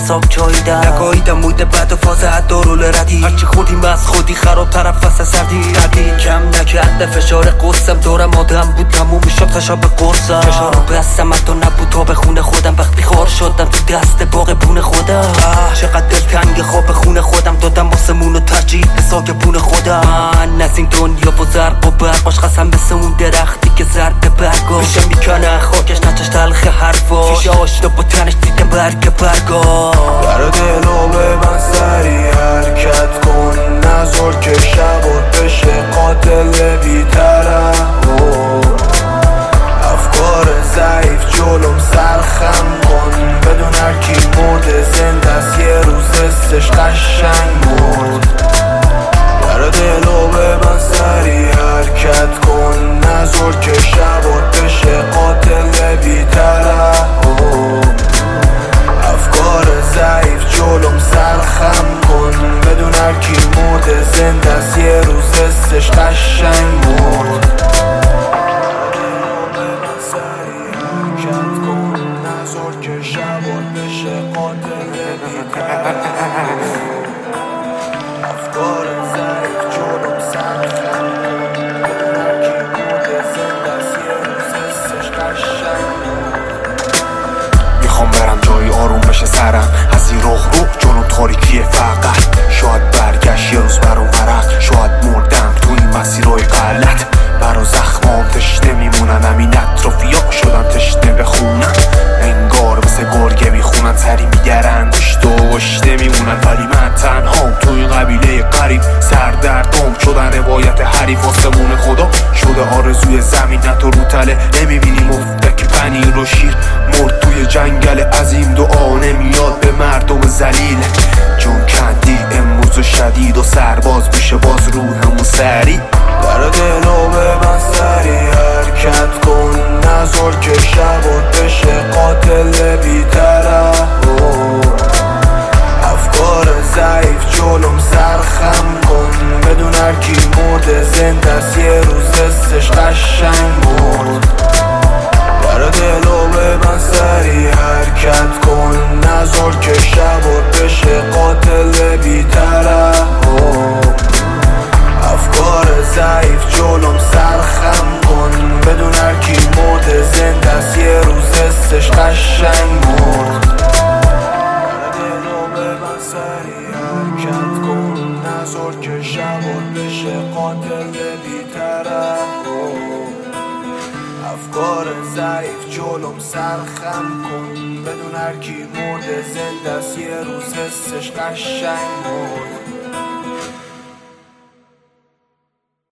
حساب چاییدم نگاهیدم موده بعد و فاز دارول ردی هرچی خودیم از خودی خراب طرف فصل سردی ردی کم نکرده فشار قصم دورم آدم بود تموم شد خشا به قرصم فشارو بستم حتی نبود تا به خونه خودم وقتی خار شدم تو دست باغ بون خودم چقدر دل تنگ خواب خونه خودم دادم آسمون و ترجیح به ساگبون خودم من از این دنیا و زرق و برق باش قسم مثل اون درختی که زرد برگا میشه میکنه خاکش نچش تلخ حرفا فیش آشتا با تنش دیده برگ برگا در دلو به من سری حرکت کن نذار که شبات بشه قاتل بی‌طرف افکار ضعیف جلوم سرخم کن بدون هرکی مرده زنده است یه روز دستش قشنگ مرد در دلو به من سری حرکت کن نذار که شبات بشه قاتل بی‌طرف افکار ضعیف جلوم سرخم کن بدون هرکی مرده زنده است یه روز دستش قشنگ مرد نذار که شبات بشه قاتل بی‌طرف افکار ضعیف جلوم سرخم کن بدون هرکی مرده زنده است یه روز دستش قشنگ مرد میخوام برم جایی آروم بشه سرم از این رخ جلو تاریکی فقط شاید برگشت یه روز برام ورق شاید مردم تو این مسیرهای غلط برا زخمام تشنه میمونن همین اطرافیا شدن تشنه بخونن انگار مثل گرگه میخونن سری میگرن گشت و گشته میمونن ولی من تنهام تو این قبیله قریب سردردام شدن روایت حریف آسمون خدا شده آرزوی زمین نه تو رو تله نمیبینی مفتک پنیر و شیر مرد توی جنگل عظیم دعا نمیاد به مردم ذلیل جون کندی امروز و شدید و سرباز میشه باز روحمون سری در دلو به من سری حرکت کن نذار که شبات بشه قاتل بی‌طرف افکار ضعیف جلوم سرخم کن بدون هرکی مرده زنده است یه روز دستش قشنگ مرد در دلو به من سری حرکت کن نذار که شبات بشه قاتل بی‌طرف افکار ضعیف جلوم سرخم کن بدون هرکی مرده زنده است یه روز دستش قشنگ مرد در دلو به من سری حرکت کن نذار که شبات بشه قاتل بی‌طرف افکار ضعیف جلوم سرخم کن بدون هرکی مرده زنده است یه روز حسش قشنگ مرد